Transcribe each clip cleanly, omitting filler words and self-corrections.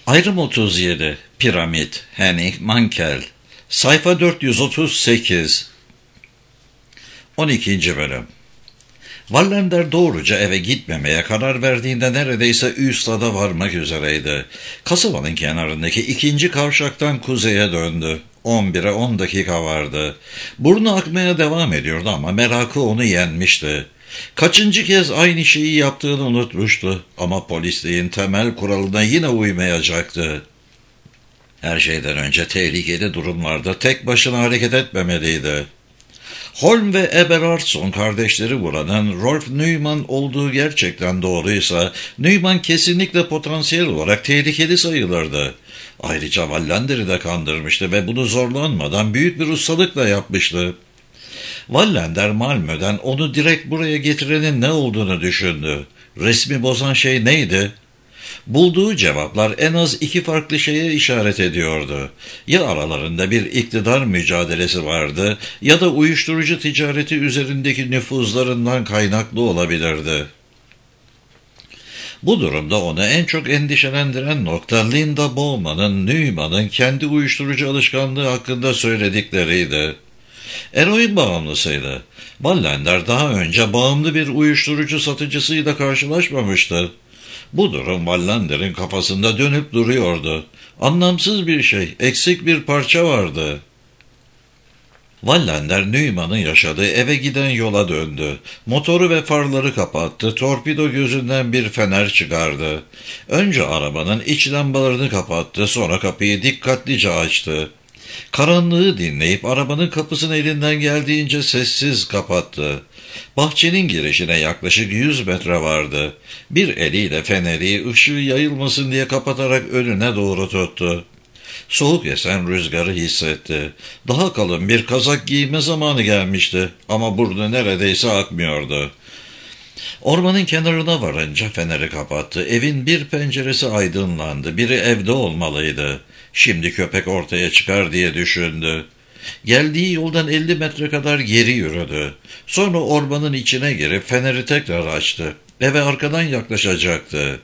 Ayrım 37 Piramit Henning Mankell Sayfa 438 12. Bölüm. Wallander doğruca eve gitmemeye karar verdiğinde neredeyse Üstad'a varmak üzereydi. Kasabanın kenarındaki ikinci kavşaktan kuzeye döndü. 11'e 10 dakika vardı. Burnu akmaya devam ediyordu ama merakı onu yenmişti. Kaçıncı kez aynı şeyi yaptığını unutmuştu ama polisliğin temel kuralına yine uymayacaktı. Her şeyden önce tehlikeli durumlarda tek başına hareket etmemeliydi. Holm ve Eberhardson kardeşleri vuranın Rolf Neumann olduğu gerçekten doğruysa, Neumann kesinlikle potansiyel olarak tehlikeli sayılırdı. Ayrıca Wallander'i de kandırmıştı ve bunu zorlanmadan büyük bir ustalıkla yapmıştı. Wallander Malmö'den onu direkt buraya getirenin ne olduğunu düşündü. Resmi bozan şey neydi? Bulduğu cevaplar en az iki farklı şeye işaret ediyordu. Ya aralarında bir iktidar mücadelesi vardı ya da uyuşturucu ticareti üzerindeki nüfuzlarından kaynaklı olabilirdi. Bu durumda onu en çok endişelendiren nokta Linda Bowman'ın Neumann'ın kendi uyuşturucu alışkanlığı hakkında söyledikleriydi. Eroin bağımlısıydı. Wallander daha önce bağımlı bir uyuşturucu satıcısıyla karşılaşmamıştı. Bu durum Wallander'in kafasında dönüp duruyordu. Anlamsız bir şey, eksik bir parça vardı. Wallander Neumann'ın yaşadığı eve giden yola döndü. Motoru ve farları kapattı, torpido gözünden bir fener çıkardı. Önce arabanın iç lambalarını kapattı, sonra kapıyı dikkatlice açtı. Karanlığı dinleyip arabanın kapısını elinden geldiğince sessiz kapattı. Bahçenin girişine yaklaşık 100 metre vardı. Bir eliyle feneri ışığı yayılmasın diye kapatarak önüne doğru tuttu. Soğuk esen rüzgarı hissetti. Daha kalın bir kazak giyme zamanı gelmişti ama burnu neredeyse akmıyordu. Ormanın kenarına varınca feneri kapattı. Evin bir penceresi aydınlandı. Biri evde olmalıydı. Şimdi köpek ortaya çıkar diye düşündü. Geldiği yoldan 50 metre kadar geri yürüdü. Sonra ormanın içine girip feneri tekrar açtı. Eve arkadan yaklaşacaktı.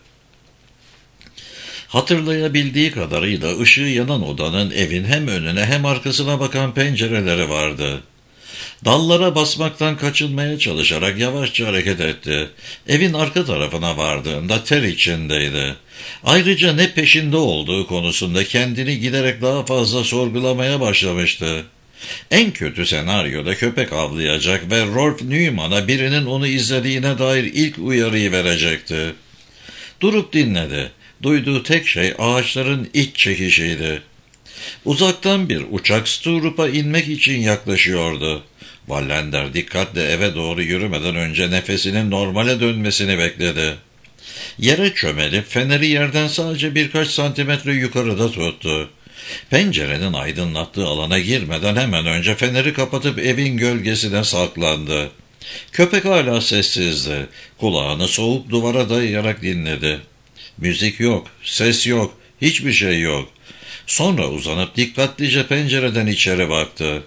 Hatırlayabildiği kadarıyla ışığı yanan odanın evin hem önüne hem arkasına bakan pencereleri vardı. Dallara basmaktan kaçınmaya çalışarak yavaşça hareket etti. Evin arka tarafına vardığında ter içindeydi. Ayrıca ne peşinde olduğu konusunda kendini giderek daha fazla sorgulamaya başlamıştı. En kötü senaryoda köpek avlayacak ve Rolf Neumann'a birinin onu izlediğine dair ilk uyarıyı verecekti. Durup dinledi. Duyduğu tek şey ağaçların iç çekişiydi. Uzaktan bir uçak Sturup'a inmek için yaklaşıyordu. Wallander dikkatle eve doğru yürümeden önce nefesinin normale dönmesini bekledi. Yere çömelip feneri yerden sadece birkaç santimetre yukarıda tuttu. Pencerenin aydınlattığı alana girmeden hemen önce feneri kapatıp evin gölgesine saklandı. Köpek hala sessizdi. Kulağını soğuk duvara dayayarak dinledi. Müzik yok, ses yok, hiçbir şey yok. Sonra uzanıp dikkatlice pencereden içeri baktı.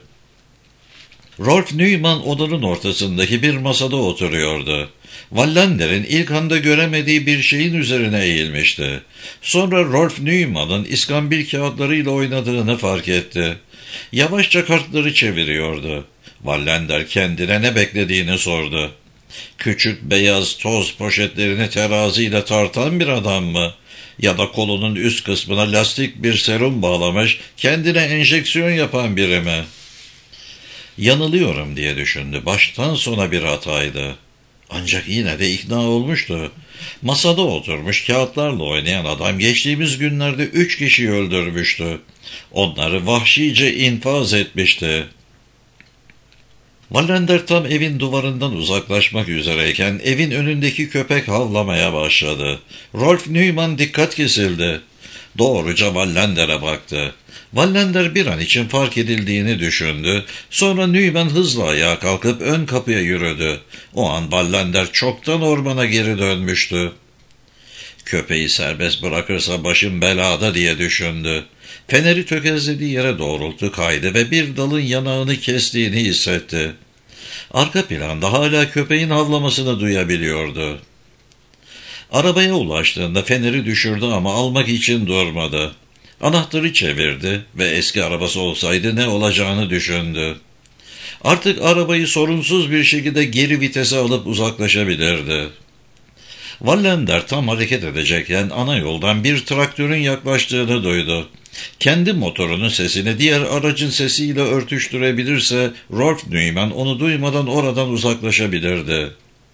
Rolf Neumann odanın ortasındaki bir masada oturuyordu. Wallander'in ilk anda göremediği bir şeyin üzerine eğilmişti. Sonra Rolf Neumann'ın iskambil kağıtlarıyla oynadığını fark etti. Yavaşça kartları çeviriyordu. Wallander kendine ne beklediğini sordu. Küçük beyaz toz poşetlerini teraziyle tartan bir adam mı? Ya da kolunun üst kısmına lastik bir serum bağlamış, kendine enjeksiyon yapan biri mi? Yanılıyorum diye düşündü. Baştan sona bir hataydı. Ancak yine de ikna olmuştu. Masada oturmuş kağıtlarla oynayan adam geçtiğimiz günlerde 3 kişiyi öldürmüştü. Onları vahşice infaz etmişti. Wallander tam evin duvarından uzaklaşmak üzereyken evin önündeki köpek havlamaya başladı. Rolf Neumann dikkat kesildi. Doğruca Wallander'e baktı. Wallander bir an için fark edildiğini düşündü. Sonra Neumann hızla ayağa kalkıp ön kapıya yürüdü. O an Wallander çoktan ormana geri dönmüştü. Köpeği serbest bırakırsa başım belada diye düşündü. Feneri tökezlediği yere doğrulttu, kaydı ve bir dalın yanağını kestiğini hissetti. Arka planda hala köpeğin havlamasını duyabiliyordu. Arabaya ulaştığında feneri düşürdü ama almak için durmadı. Anahtarı çevirdi ve eski arabası olsaydı ne olacağını düşündü. Artık arabayı sorunsuz bir şekilde geri vitese alıp uzaklaşabilirdi. Wallander tam hareket edecekken ana yoldan bir traktörün yaklaştığını duydu. Kendi motorunun sesini diğer aracın sesiyle örtüştürebilirse Rolf Newman onu duymadan oradan uzaklaşabilirdi.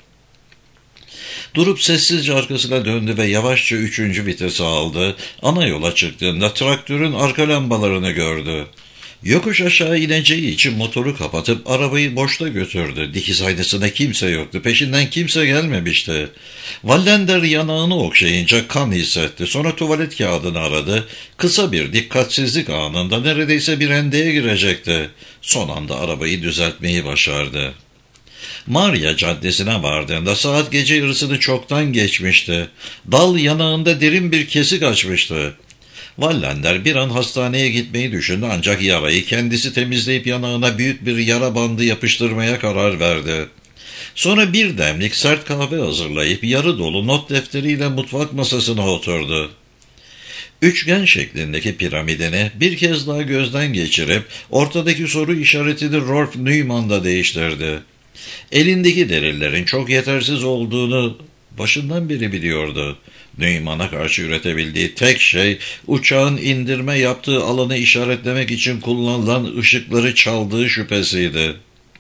Durup sessizce arkasına döndü ve yavaşça 3. vitesi aldı. Ana yola çıktığında traktörün arka lambalarını gördü. Yokuş aşağı ineceği için motoru kapatıp arabayı boşta götürdü. Dikiz aynasında kimse yoktu. Peşinden kimse gelmemişti. Wallander yanağını okşayınca kan hissetti. Sonra tuvalet kağıdını aradı. Kısa bir dikkatsizlik anında neredeyse bir hendeye girecekti. Son anda arabayı düzeltmeyi başardı. Maria Caddesi'ne vardığında saat gece yarısını çoktan geçmişti. Dal yanağında derin bir kesik açmıştı. Wallander bir an hastaneye gitmeyi düşündü ancak yarayı kendisi temizleyip yanağına büyük bir yara bandı yapıştırmaya karar verdi. Sonra bir demlik sert kahve hazırlayıp yarı dolu not defteriyle mutfak masasına oturdu. Üçgen şeklindeki piramidini bir kez daha gözden geçirip ortadaki soru işaretini Rolf Newman'da değiştirdi. Elindeki delillerin çok yetersiz olduğunu başından beri biliyordu. Newman'a karşı üretebildiği tek şey uçağın indirme yaptığı alanı işaretlemek için kullanılan ışıkları çaldığı şüphesiydi.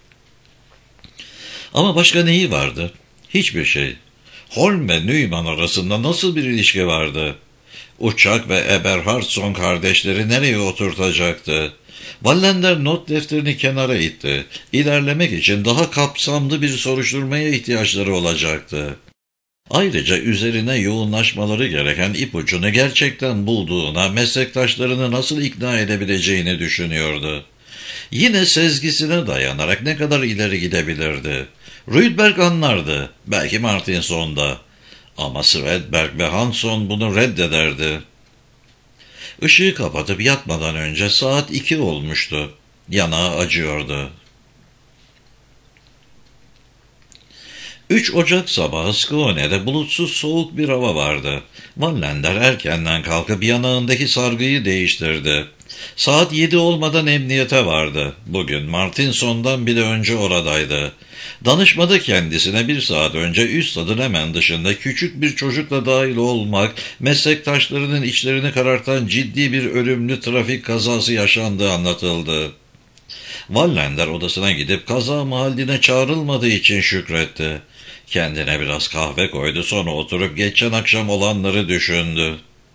Ama başka neyi vardı? Hiçbir şey. Holm ve Newman arasında nasıl bir ilişki vardı? Uçak ve Eberhardson kardeşleri nereye oturtacaktı? Wallander not defterini kenara itti. İlerlemek için daha kapsamlı bir soruşturmaya ihtiyaçları olacaktı. Ayrıca üzerine yoğunlaşmaları gereken ipucunu gerçekten bulduğuna meslektaşlarını nasıl ikna edebileceğini düşünüyordu. Yine sezgisine dayanarak ne kadar ileri gidebilirdi? Rydberg anlardı, belki Martinson da. Ama Svedberg ve Hanson bunu reddederdi. Işığı kapatıp yatmadan önce saat 2 olmuştu. Yanağı acıyordu. 3 Ocak sabahı Skåne'de bulutsuz soğuk bir hava vardı. Wallander erkenden kalkıp yanağındaki sargıyı değiştirdi. Saat 7 olmadan emniyete vardı. Bugün Martinson'dan bile önce oradaydı. Danışmada kendisine 1 saat önce üst adın hemen dışında küçük bir çocukla dahil olmak, meslektaşlarının içlerini karartan ciddi bir ölümlü trafik kazası yaşandığı anlatıldı. Wallander odasına gidip kaza mahalline çağrılmadığı için şükretti. Kendine biraz kahve koydu, sonra oturup geçen akşam olanları düşündü.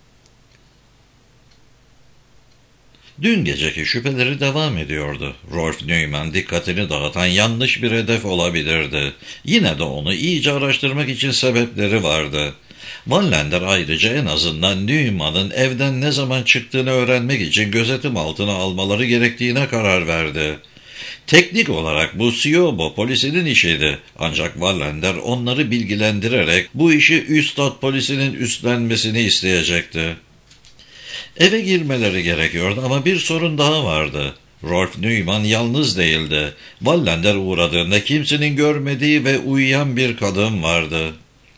Dün geceki şüpheleri devam ediyordu. Rolf Newman dikkatini dağıtan yanlış bir hedef olabilirdi. Yine de onu iyice araştırmak için sebepleri vardı. Wallander ayrıca en azından Newman'ın evden ne zaman çıktığını öğrenmek için gözetim altına almaları gerektiğine karar verdi. Teknik olarak bu Siobo polisinin işiydi. Ancak Wallander onları bilgilendirerek bu işi Üstad polisinin üstlenmesini isteyecekti. Eve girmeleri gerekiyordu ama bir sorun daha vardı. Rolf Newman yalnız değildi. Wallander uğradığında kimsenin görmediği ve uyuyan bir kadın vardı.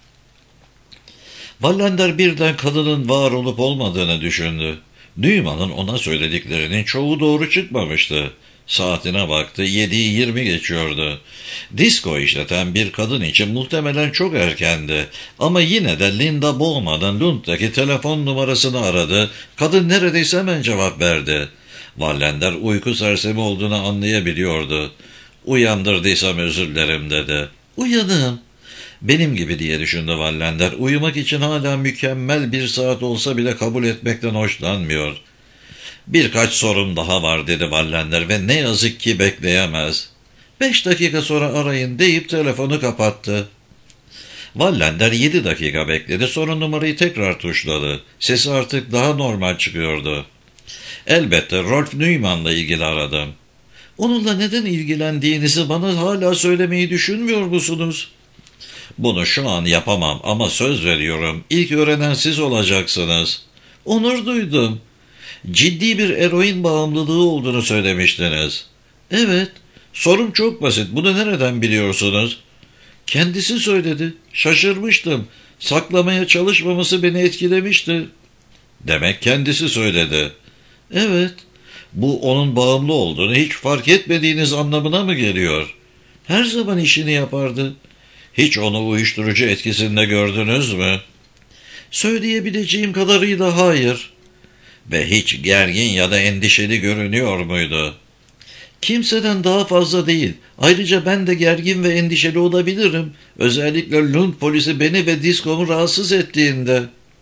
Wallander birden kadının var olup olmadığını düşündü. Newman'ın ona söylediklerinin çoğu doğru çıkmamıştı. Saatine baktı, 7'yi 20 geçiyordu. Disko işleten bir kadın için muhtemelen çok erkendi. Ama yine de Linda Bowman'ın Lund'daki telefon numarasını aradı. Kadın neredeyse hemen cevap verdi. Wallander uyku sersemi olduğunu anlayabiliyordu. Uyandırdıysam özür dilerim dedi. Uyanım. Benim gibi diye düşündü Wallander. Uyumak için hala mükemmel bir saat olsa bile kabul etmekten hoşlanmıyor. Birkaç sorun daha var dedi Wallander ve ne yazık ki bekleyemez. 5 dakika sonra arayın deyip telefonu kapattı. Wallander 7 dakika bekledi, sonra numarayı tekrar tuşladı. Sesi artık daha normal çıkıyordu. Elbette Rolf Newman'la ilgili aradım. Onunla neden ilgilendiğinizi bana hala söylemeyi düşünmüyor musunuz? Bunu şu an yapamam ama söz veriyorum. İlk öğrenen siz olacaksınız. Onur duydum. Ciddi bir eroin bağımlılığı olduğunu söylemiştiniz. Evet. Sorum çok basit. Bunu nereden biliyorsunuz? Kendisi söyledi. Şaşırmıştım. Saklamaya çalışmaması beni etkilemişti. Demek kendisi söyledi. Evet, bu onun bağımlı olduğunu hiç fark etmediğiniz anlamına mı geliyor? Her zaman işini yapardı. Hiç onu uyuşturucu etkisinde gördünüz mü? Söyleyebileceğim kadarıyla hayır. Ve hiç gergin ya da endişeli görünüyor muydu? Kimseden daha fazla değil. Ayrıca ben de gergin ve endişeli olabilirim. Özellikle Lund polisi beni ve diskomu rahatsız ettiğinde.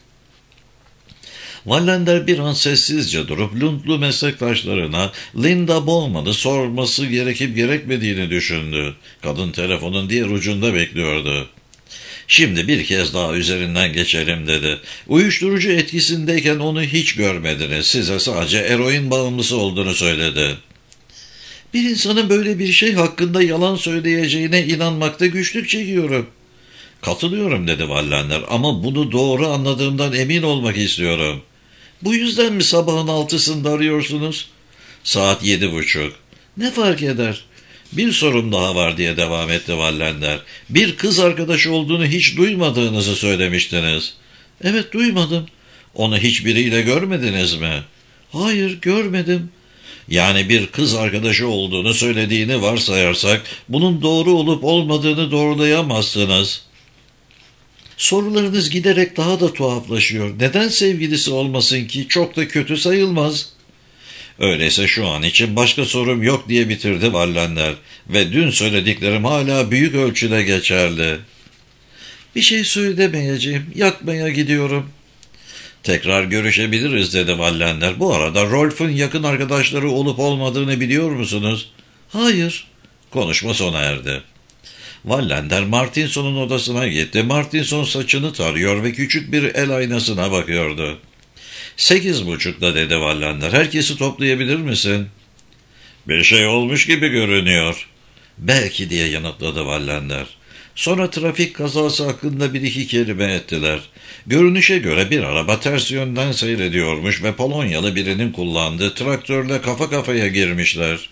Wallander bir an sessizce durup Lundlu meslektaşlarına Linda Bowman'ı sorması gerekip gerekmediğini düşündü. Kadın telefonun diğer ucunda bekliyordu. Şimdi bir kez daha üzerinden geçelim dedi. Uyuşturucu etkisindeyken onu hiç görmediniz. Size sadece eroin bağımlısı olduğunu söyledi. Bir insanın böyle bir şey hakkında yalan söyleyeceğine inanmakta güçlük çekiyorum. Katılıyorum dedi Wallander ama bunu doğru anladığımdan emin olmak istiyorum. Bu yüzden mi sabahın 6'sında arıyorsunuz? Saat 7:30. Ne fark eder? Bir sorum daha var diye devam etti Wallander. Bir kız arkadaşı olduğunu hiç duymadığınızı söylemiştiniz. Evet, duymadım. Onu hiçbiriyle görmediniz mi? Hayır, görmedim. Yani bir kız arkadaşı olduğunu söylediğini varsayarsak bunun doğru olup olmadığını doğrulayamazsınız. Sorularınız giderek daha da tuhaflaşıyor. Neden sevgilisi olmasın ki? Çok da kötü sayılmaz. Öyleyse şu an için başka sorum yok diye bitirdi Wallander ve dün söylediklerim hala büyük ölçüde geçerli. Bir şey söylemeyeceğim. Yatmaya gidiyorum. Tekrar görüşebiliriz dedi Wallander. Bu arada Rolf'un yakın arkadaşları olup olmadığını biliyor musunuz? Hayır. Konuşma sona erdi. Wallander Martinson'un odasına gitti. Martinson saçını tarıyor ve küçük bir el aynasına bakıyordu. 8:30'da dedi Wallander. Herkesi toplayabilir misin? Bir şey olmuş gibi görünüyor. Belki diye yanıtladı Wallander. Sonra trafik kazası hakkında bir iki kelime ettiler. Görünüşe göre bir araba ters yönden seyrediyormuş ve Polonyalı birinin kullandığı traktörle kafa kafaya girmişler.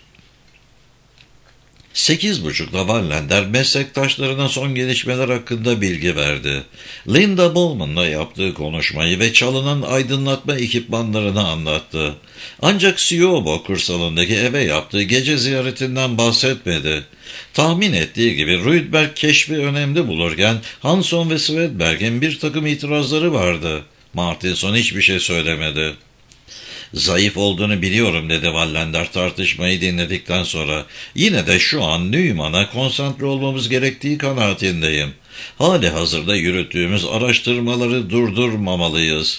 8:30'da Wallander meslektaşlarına son gelişmeler hakkında bilgi verdi. Linda Bowman'la yaptığı konuşmayı ve çalınan aydınlatma ekipmanlarını anlattı. Ancak Siobo kırsalındaki eve yaptığı gece ziyaretinden bahsetmedi. Tahmin ettiği gibi Rydberg keşfi önemli bulurken Hanson ve Svedberg'in bir takım itirazları vardı. Martinson hiçbir şey söylemedi. Zayıf olduğunu biliyorum dedi Wallander tartışmayı dinledikten sonra. Yine de şu an Newman'a konsantre olmamız gerektiği kanaatindeyim. Hali hazırda yürüttüğümüz araştırmaları durdurmamalıyız.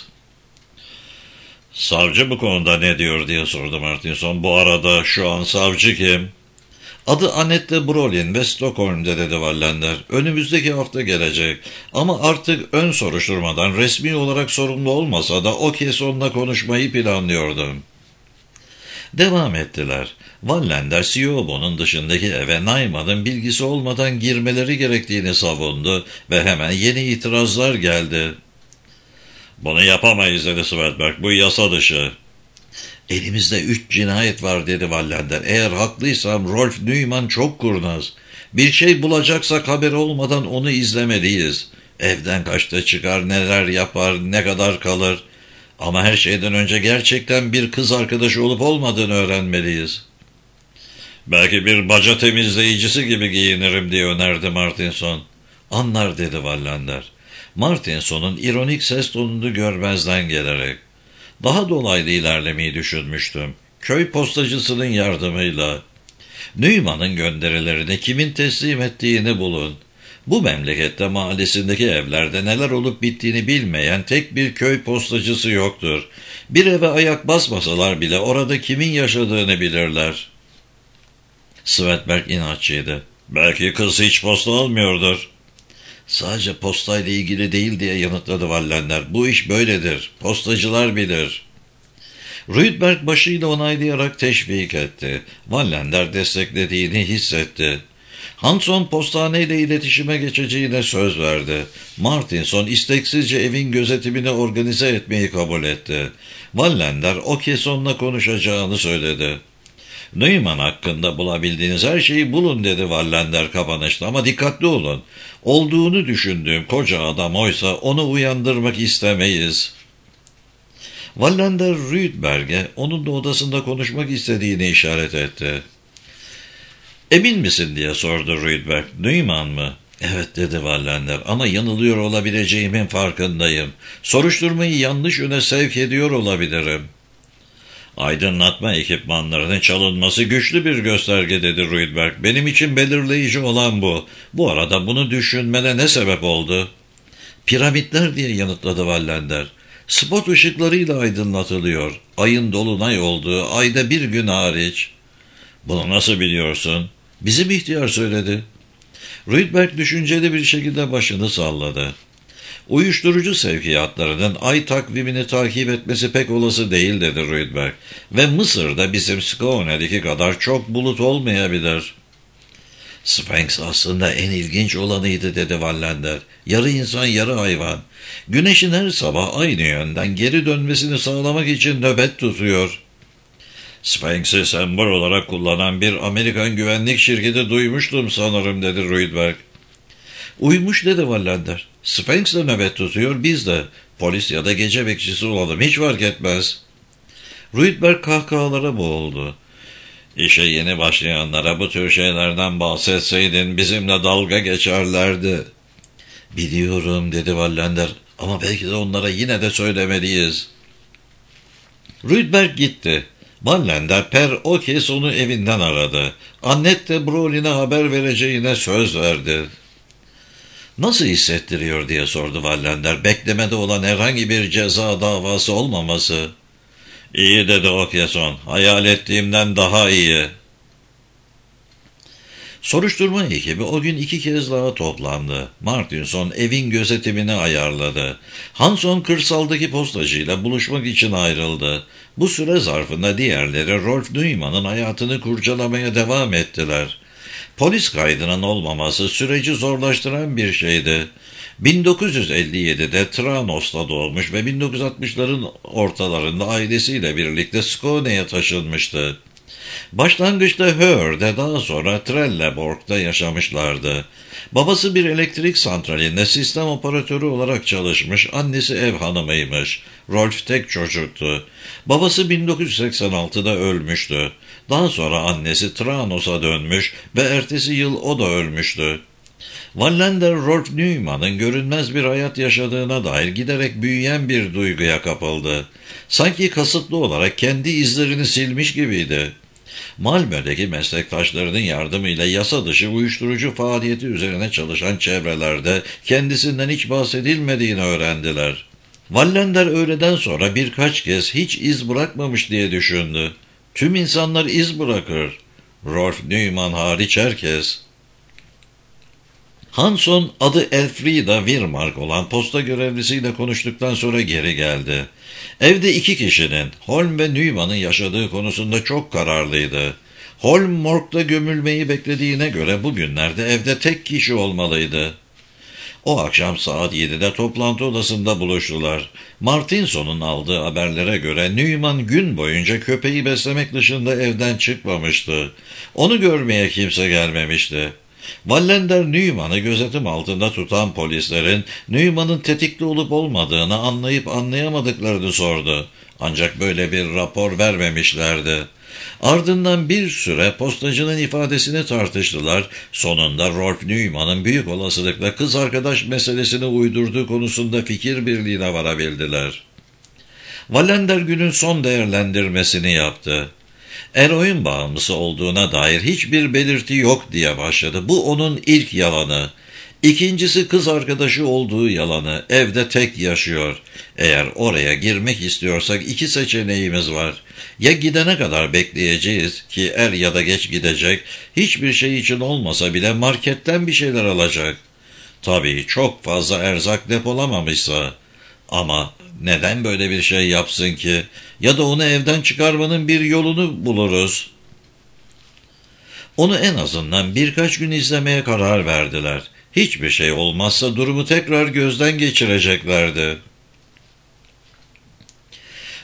Savcı bu konuda ne diyor diye sordu Martinson. Bu arada şu an savcı kim? Adı Annette Brolin ve Stockholm'de dedi Wallander. Önümüzdeki hafta gelecek. Ama artık ön soruşturmadan resmi olarak sorumlu olmasa da o kez onunla konuşmayı planlıyordum. Devam ettiler. Wallander Siobo'nun dışındaki eve Naiman'ın bilgisi olmadan girmeleri gerektiğini savundu ve hemen yeni itirazlar geldi. Bunu yapamayız dedi Svedberg. Bu yasa dışı. Elimizde 3 cinayet var dedi Wallander. Eğer haklıysam Rolf Newman çok kurnaz. Bir şey bulacaksak haberi olmadan onu izlemeliyiz. Evden kaçta çıkar, neler yapar, ne kadar kalır. Ama her şeyden önce gerçekten bir kız arkadaşı olup olmadığını öğrenmeliyiz. Belki bir baca temizleyicisi gibi giyinirim diye önerdi Martinson. Anlar dedi Wallander. Martinson'un ironik ses tonunu görmezden gelerek. Daha dolaylı ilerlemeyi düşünmüştüm. Köy postacısının yardımıyla. Newman'ın gönderilerini kimin teslim ettiğini bulun. Bu memlekette mahallesindeki evlerde neler olup bittiğini bilmeyen tek bir köy postacısı yoktur. Bir eve ayak basmasalar bile orada kimin yaşadığını bilirler. Svedberg inatçıydı. Belki kız hiç posta almıyordur. Sadece postayla ilgili değil diye yanıtladı Wallander. Bu iş böyledir. Postacılar bilir. Rydberg başıyla onaylayarak teşvik etti. Wallander desteklediğini hissetti. Hanson postaneyle iletişime geçeceğine söz verdi. Martinson isteksizce evin gözetimini organize etmeyi kabul etti. Wallander o kez onunla konuşacağını söyledi. Neumann hakkında bulabildiğiniz her şeyi bulun dedi Wallander kapanışta, ama dikkatli olun. Olduğunu düşündüğüm koca adam oysa onu uyandırmak istemeyiz. Wallander Rydberg'e onun da odasında konuşmak istediğini işaret etti. Emin misin diye sordu Rydberg. Neumann mı? Evet dedi Wallander, ama yanılıyor olabileceğimin farkındayım. Soruşturmayı yanlış yöne sevk ediyor olabilirim. Aydınlatma ekipmanlarının çalınması güçlü bir gösterge dedi Rydberg. Benim için belirleyici olan bu. Bu arada bunu düşünmene ne sebep oldu? Piramitler diye yanıtladı Wallander. Spot ışıklarıyla aydınlatılıyor. Ayın dolunay olduğu ayda bir gün hariç. Bunu nasıl biliyorsun? Bizim ihtiyar söyledi. Rydberg düşünceli bir şekilde başını salladı. Uyuşturucu sevkiyatlarının ay takvimini takip etmesi pek olası değil dedi Rydberg. Ve Mısır'da bizim Skone'deki kadar çok bulut olmayabilir. Sphinx aslında en ilginç olanıydı dedi Wallander. Yarı insan yarı hayvan. Güneşin her sabah aynı yönden geri dönmesini sağlamak için nöbet tutuyor. Sphinx'i sembol olarak kullanan bir Amerikan güvenlik şirketi duymuştum sanırım dedi Rydberg. Uymuş dedi Wallander. Sphinx de nöbet tutuyor, biz de. Polis ya da gece bekçisi olalım, hiç fark etmez. Rydberg kahkahalara boğuldu. İşe yeni başlayanlara bu tür şeylerden bahsetseydin bizimle dalga geçerlerdi. Biliyorum dedi Wallander, ama belki de onlara yine de söylemeliyiz. Rydberg gitti. Wallander o kez onu evinden aradı. Annette Brolin'e haber vereceğine söz verdi. Nasıl hissettiriyor diye sordu Wallander. Beklemede olan herhangi bir ceza davası olmaması. İyi dedi Okyason. Hayal ettiğimden daha iyi. Soruşturma ekibi o gün 2 kez daha toplandı. Martinson evin gözetimini ayarladı. Hanson kırsaldaki postacıyla buluşmak için ayrıldı. Bu süre zarfında diğerleri Rolf Neumann'ın hayatını kurcalamaya devam ettiler. Polis kaydının olmaması süreci zorlaştıran bir şeydi. 1957'de Tranos'ta doğmuş ve 1960'ların ortalarında ailesiyle birlikte Skone'ye taşınmıştı. Başlangıçta Höör'de, daha sonra Trelleborg'da yaşamışlardı. Babası bir elektrik santralinde sistem operatörü olarak çalışmış, annesi ev hanımıymış. Rolf tek çocuktu. Babası 1986'da ölmüştü. Daha sonra annesi Tranos'a dönmüş ve ertesi yıl o da ölmüştü. Wallander, Rolf Neumann'ın görünmez bir hayat yaşadığına dair giderek büyüyen bir duyguya kapıldı. Sanki kasıtlı olarak kendi izlerini silmiş gibiydi. Malmö'deki meslektaşlarının yardımıyla yasa dışı uyuşturucu faaliyeti üzerine çalışan çevrelerde kendisinden hiç bahsedilmediğini öğrendiler. Wallander öğleden sonra birkaç kez hiç iz bırakmamış diye düşündü. Tüm insanlar iz bırakır. Rolf Neumann hariç herkes. Hanson adı Elfrida Wirmark olan posta görevlisiyle konuştuktan sonra geri geldi. Evde 2 kişinin, Holm ve Neumann'ın yaşadığı konusunda çok kararlıydı. Holm morgda gömülmeyi beklediğine göre bugünlerde evde tek kişi olmalıydı. O akşam saat 7'de toplantı odasında buluştular. Martinson'un aldığı haberlere göre Neumann gün boyunca köpeği beslemek dışında evden çıkmamıştı. Onu görmeye kimse gelmemişti. Wallander Neumann'ı gözetim altında tutan polislerin Neumann'ın tetikte olup olmadığını anlayıp anlayamadıklarını sordu. Ancak böyle bir rapor vermemişlerdi. Ardından bir süre postacının ifadesini tartıştılar. Sonunda Rolf Neumann'ın büyük olasılıkla kız arkadaş meselesini uydurduğu konusunda fikir birliğine varabildiler. Wallander günün son değerlendirmesini yaptı. Eroin bağımlısı olduğuna dair hiçbir belirti yok diye başladı. Bu onun ilk yalanı. İkincisi kız arkadaşı olduğu yalanı. Evde tek yaşıyor. Eğer oraya girmek istiyorsak 2 seçeneğimiz var. Ya gidene kadar bekleyeceğiz ki er ya da geç gidecek. Hiçbir şey için olmasa bile marketten bir şeyler alacak. Tabii çok fazla erzak depolamamışsa. Ama neden böyle bir şey yapsın ki? Ya da onu evden çıkarmanın bir yolunu buluruz. Onu en azından birkaç gün izlemeye karar verdiler. Hiçbir şey olmazsa durumu tekrar gözden geçireceklerdi.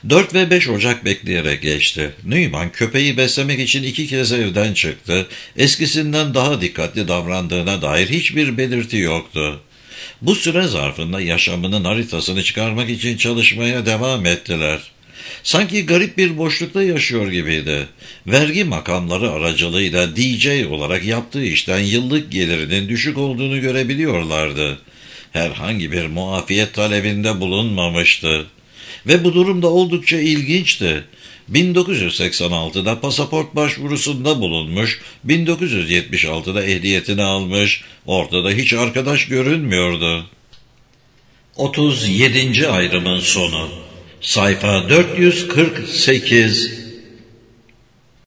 4 ve 5 Ocak bekleyerek geçti. Neyman köpeği beslemek için 2 kez evden çıktı. Eskisinden daha dikkatli davrandığına dair hiçbir belirti yoktu. Bu süre zarfında yaşamının haritasını çıkarmak için çalışmaya devam ettiler. Sanki garip bir boşlukta yaşıyor gibiydi. Vergi makamları aracılığıyla DJ olarak yaptığı işten yıllık gelirinin düşük olduğunu görebiliyorlardı. Herhangi bir muafiyet talebinde bulunmamıştı. Ve bu durum da oldukça ilginçti. 1986'da pasaport başvurusunda bulunmuş, 1976'da ehliyetini almış, ortada hiç arkadaş görünmüyordu. 37. ayrımın sonu. Sayfa 448